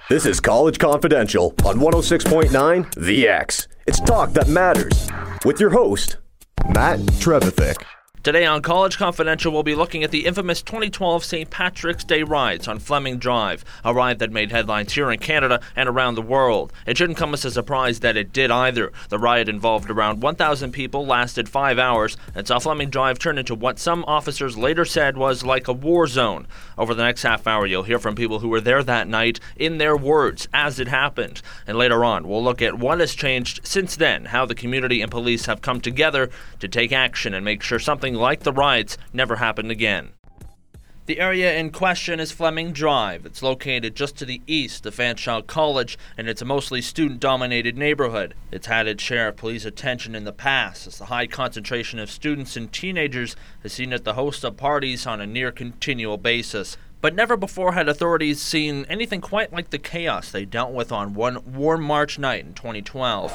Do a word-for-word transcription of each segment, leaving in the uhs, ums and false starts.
This is College Confidential on one oh six point nine The X. It's talk that matters. With your host, Matt Trevithick. Today on College Confidential, we'll be looking at the infamous twenty twelve Saint Patrick's Day riots on Fleming Drive, a riot that made headlines here in Canada and around the world. It shouldn't come as a surprise that it did either. The riot involved around one thousand people, lasted five hours, and saw Fleming Drive turn into what some officers later said was like a war zone. Over the next half hour, you'll hear from people who were there that night, in their words, as it happened. And later on, we'll look at what has changed since then, how the community and police have come together to take action and make sure something like the riots never happened again. The area in question is Fleming Drive. It's located just to the east of Fanshawe College, and it's a mostly student-dominated neighborhood. It's had its share of police attention in the past, as the high concentration of students and teenagers has seen it the host of parties on a near-continual basis. But never before had authorities seen anything quite like the chaos they dealt with on one warm March night in twenty twelve.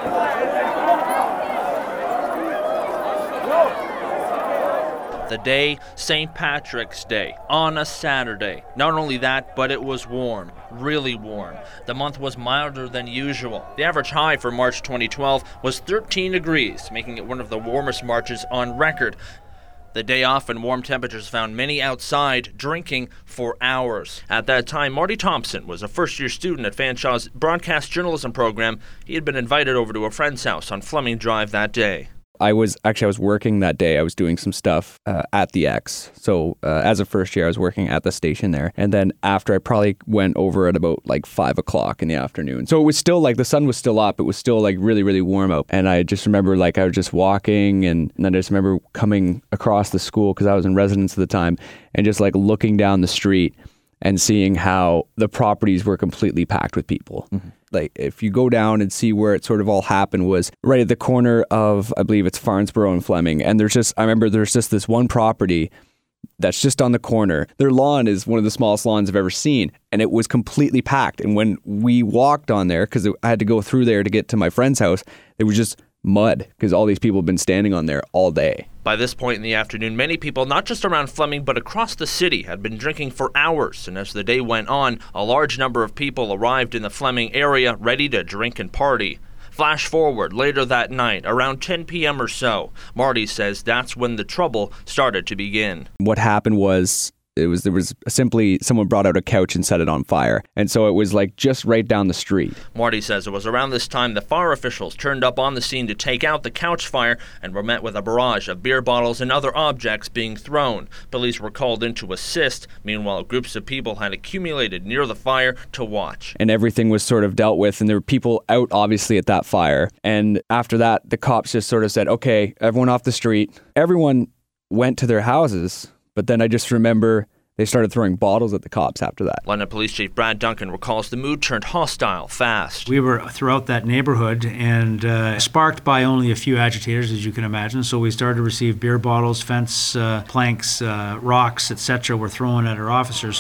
The day, Saint Patrick's Day, on a Saturday. Not only that, but it was warm, really warm. The month was milder than usual. The average high for March twenty twelve was thirteen degrees, making it one of the warmest Marches on record. The day off and warm temperatures found many outside drinking for hours. At that time, Marty Thompson was a first-year student at Fanshawe's broadcast journalism program. He had been invited over to a friend's house on Fleming Drive that day. I was actually I was working that day. I was doing some stuff uh, at the X. So uh, as a first year, I was working at the station there. And then after, I probably went over at about like five o'clock in the afternoon. So it was still like the sun was still up. It was still like really, really warm out. And I just remember like I was just walking, and, and then I just remember coming across the school because I was in residence at the time, and just like looking down the street and seeing how the properties were completely packed with people. Mm-hmm. Like, if you go down and see where it sort of all happened was right at the corner of, I believe it's Farnsborough and Fleming. And there's just, I remember there's just this one property that's just on the corner. Their lawn is one of the smallest lawns I've ever seen. And it was completely packed. And when we walked on there, because I had to go through there to get to my friend's house, it was just mud because all these people have been standing on there all day. By this point in the afternoon, many people, not just around Fleming, but across the city, had been drinking for hours. And as the day went on, a large number of people arrived in the Fleming area ready to drink and party. Flash forward later that night, around ten p.m. or so, Marty says that's when the trouble started to begin. What happened was, It was there was simply someone brought out a couch and set it on fire. And so it was like just right down the street. Marty says it was around this time the fire officials turned up on the scene to take out the couch fire and were met with a barrage of beer bottles and other objects being thrown. Police were called in to assist. Meanwhile, groups of people had accumulated near the fire to watch. And everything was sort of dealt with, and there were people out obviously at that fire. And after that, the cops just sort of said, okay, everyone off the street. Everyone went to their houses. But then I just remember they started throwing bottles at the cops after that. London Police Chief Brad Duncan recalls the mood turned hostile fast. We were throughout that neighborhood and uh, sparked by only a few agitators, as you can imagine. So we started to receive beer bottles, fence uh, planks, uh, rocks, et cetera were thrown at our officers.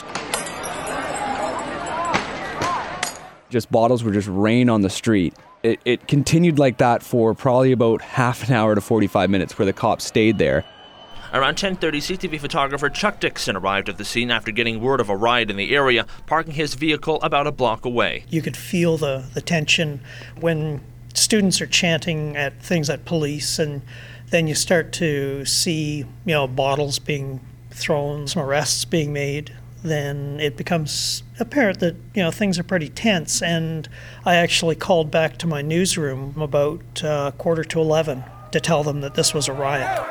Just bottles would just rain on the street. It, it continued like that for probably about half an hour to forty-five minutes where the cops stayed there. Around ten thirty, C C T V photographer Chuck Dixon arrived at the scene after getting word of a riot in the area, parking his vehicle about a block away. You could feel the, the tension when students are chanting at things at police, and then you start to see, you know, bottles being thrown, some arrests being made. Then it becomes apparent that, you know, things are pretty tense, and I actually called back to my newsroom about uh, quarter to eleven to tell them that this was a riot.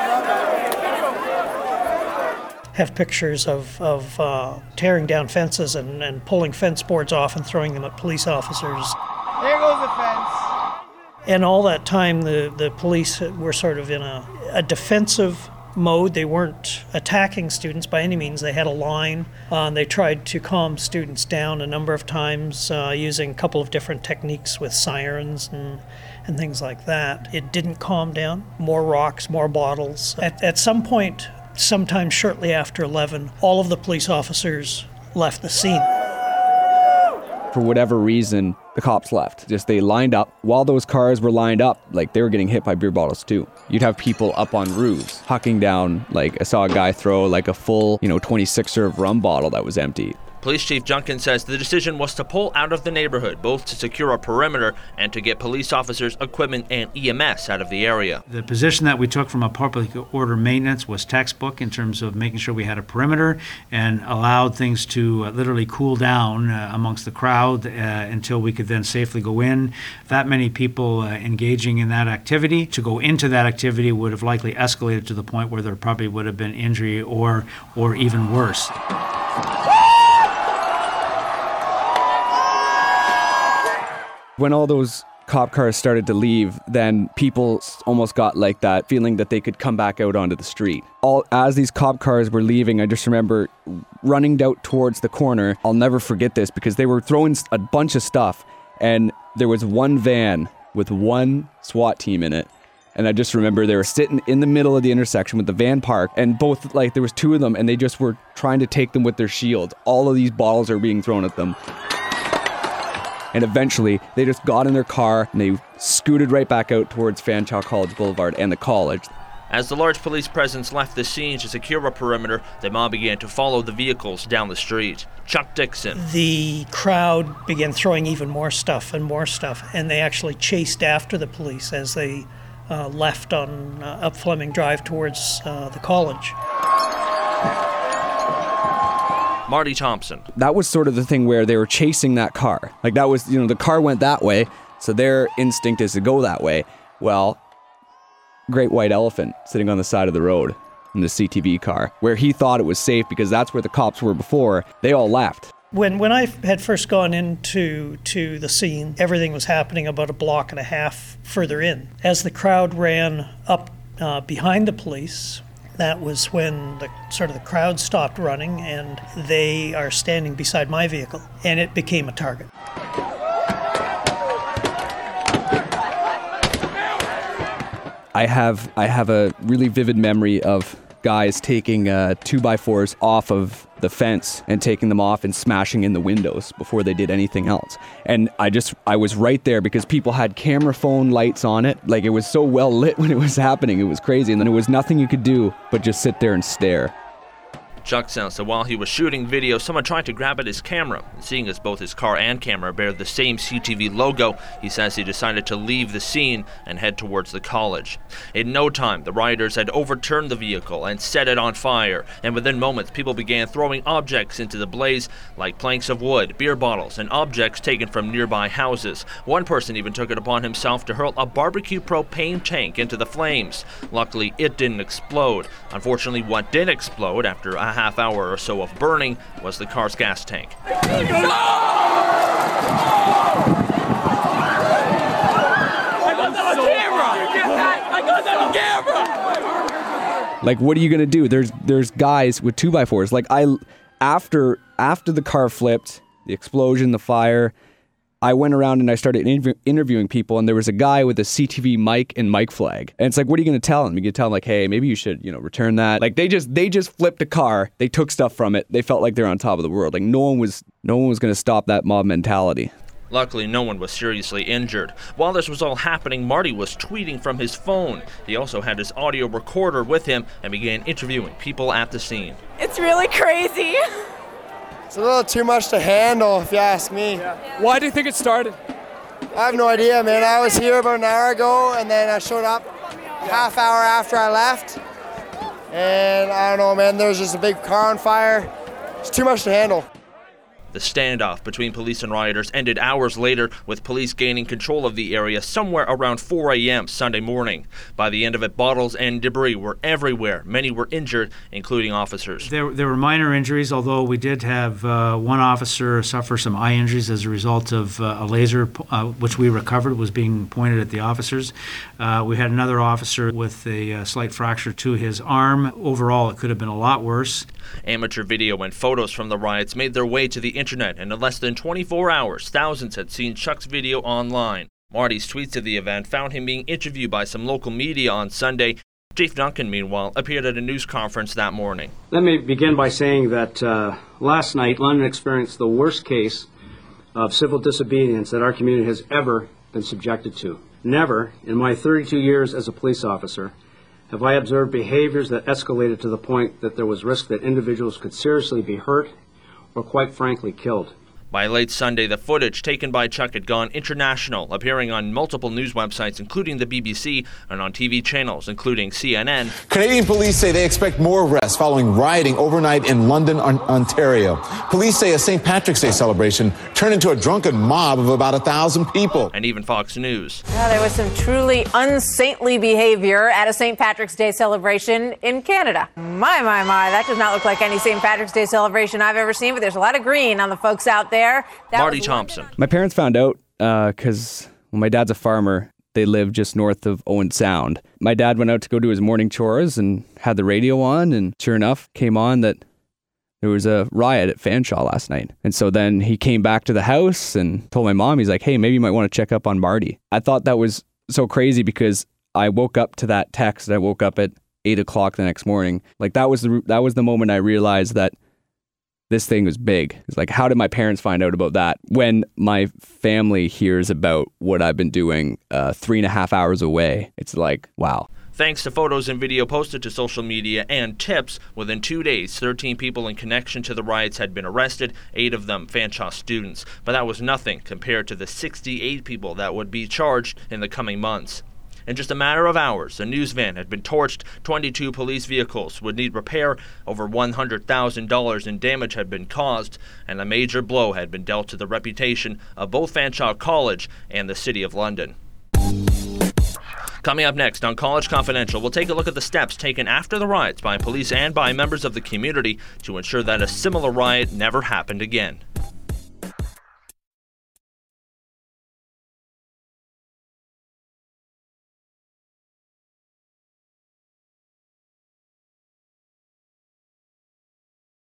Have pictures of, of uh, tearing down fences and, and pulling fence boards off and throwing them at police officers. There goes the fence. And all that time, the, the police were sort of in a, a defensive mode. They weren't attacking students by any means. They had a line. Uh, and they tried to calm students down a number of times uh, using a couple of different techniques with sirens and, and things like that. It didn't calm down. More rocks, more bottles. At, at some point, sometime shortly after eleven, all of the police officers left the scene. For whatever reason, the cops left. Just they lined up. While those cars were lined up, like they were getting hit by beer bottles too. You'd have people up on roofs, hucking down, like I saw a guy throw like a full, you know, twenty-six serve rum bottle that was empty. Police Chief Junkin says the decision was to pull out of the neighborhood, both to secure a perimeter and to get police officers, equipment, and E M S out of the area. The position that we took from a public order maintenance was textbook in terms of making sure we had a perimeter and allowed things to uh, literally cool down uh, amongst the crowd uh, until we could then safely go in. That many people uh, engaging in that activity, to go into that activity would have likely escalated to the point where there probably would have been injury or, or even worse. When all those cop cars started to leave, then people almost got like that feeling that they could come back out onto the street. All as these cop cars were leaving, I just remember running out towards the corner. I'll never forget this because they were throwing a bunch of stuff, and there was one van with one SWAT team in it. And I just remember they were sitting in the middle of the intersection with the van parked, and both, like, there was two of them, and they just were trying to take them with their shields. All of these bottles are being thrown at them. And eventually, they just got in their car and they scooted right back out towards Fanshawe College Boulevard and the college. As the large police presence left the scene to secure a perimeter, the mob began to follow the vehicles down the street. Chuck Dixon. The crowd began throwing even more stuff and more stuff, and they actually chased after the police as they uh, left on uh, up Fleming Drive towards uh, the college. Marty Thompson. That was sort of the thing where they were chasing that car. Like that was, you know, the car went that way, so their instinct is to go that way. Well, great white elephant sitting on the side of the road in the C T V car, where he thought it was safe because that's where the cops were before, they all left. When when I had first gone into to the scene, everything was happening about a block and a half further in. As the crowd ran up uh, behind the police, that was when the sort of the crowd stopped running and they are standing beside my vehicle, and it became a target. I have I have a really vivid memory of guys taking uh, two by fours off of the fence and taking them off and smashing in the windows before they did anything else. And I just, I was right there because people had camera phone lights on it. Like, it was so well lit when it was happening. It was crazy. And then there was nothing you could do but just sit there and stare. Chuck says that while he was shooting video, someone tried to grab at his camera. Seeing as both his car and camera bear the same C T V logo, he says he decided to leave the scene and head towards the college. In no time, the rioters had overturned the vehicle and set it on fire, and within moments, people began throwing objects into the blaze, like planks of wood, beer bottles, and objects taken from nearby houses. One person even took it upon himself to hurl a barbecue propane tank into the flames. Luckily, it didn't explode. Unfortunately, what did explode after a half hour or so of burning was the car's gas tank. Like, what are you gonna do? There's there's guys with two by fours. Like, I after after the car flipped, the explosion, the fire, I went around and I started interview- interviewing people, and there was a guy with a C T V mic and mic flag. And it's like, what are you going to tell him? You can tell him, like, hey, maybe you should, you know, return that. Like, they just they just flipped a car. They took stuff from it. They felt like they're on top of the world. Like, no one was no one was going to stop that mob mentality. Luckily, no one was seriously injured. While this was all happening, Marty was tweeting from his phone. He also had his audio recorder with him and began interviewing people at the scene. It's really crazy. It's a little too much to handle, if you ask me. Yeah. Why do you think it started? I have no idea, man. I was here about an hour ago, and then I showed up a half hour after I left. And I don't know, man, there was just a big car on fire. It's too much to handle. The standoff between police and rioters ended hours later, with police gaining control of the area somewhere around four a.m. Sunday morning. By the end of it, bottles and debris were everywhere. Many were injured, including officers. There, there were minor injuries, although we did have uh, one officer suffer some eye injuries as a result of uh, a laser, uh, which we recovered, was being pointed at the officers. Uh, we had another officer with a uh, slight fracture to his arm. Overall, it could have been a lot worse. Amateur video and photos from the riots made their way to the internet, and in less than twenty-four hours, thousands had seen Chuck's video online. Marty's tweets of the event found him being interviewed by some local media on Sunday. Chief Duncan, meanwhile, appeared at a news conference that morning. Let me begin by saying that uh, last night, London experienced the worst case of civil disobedience that our community has ever been subjected to. Never, in my thirty-two years as a police officer, have I observed behaviors that escalated to the point that there was risk that individuals could seriously be hurt or quite frankly killed. By late Sunday, the footage taken by Chuck had gone international, appearing on multiple news websites, including the B B C, and on T V channels, including C N N. Canadian police say they expect more arrests following rioting overnight in London, Ontario. Police say a Saint Patrick's Day celebration turned into a drunken mob of about a thousand people. And even Fox News. Well, there was some truly unsaintly behavior at a Saint Patrick's Day celebration in Canada. My, my, my, that does not look like any Saint Patrick's Day celebration I've ever seen, but there's a lot of green on the folks out there. That Marty Thompson. My parents found out because uh, well, my dad's a farmer. They live just north of Owen Sound. My dad went out to go do his morning chores and had the radio on, and sure enough, came on that there was a riot at Fanshawe last night. And so then he came back to the house and told my mom, he's like, hey, maybe you might want to check up on Marty. I thought that was so crazy because I woke up to that text. I woke up at eight o'clock the next morning. Like that was the that was the moment I realized that this thing was big. It's like, how did my parents find out about that? When my family hears about what I've been doing uh, three and a half hours away, it's like, wow. Thanks to photos and video posted to social media and tips, within two days, thirteen people in connection to the riots had been arrested, eight of them Fanshawe students. But that was nothing compared to the sixty-eight people that would be charged in the coming months. In just a matter of hours, a news van had been torched, twenty-two police vehicles would need repair, over one hundred thousand dollars in damage had been caused, and a major blow had been dealt to the reputation of both Fanshawe College and the City of London. Coming up next on College Confidential, we'll take a look at the steps taken after the riots by police and by members of the community to ensure that a similar riot never happened again.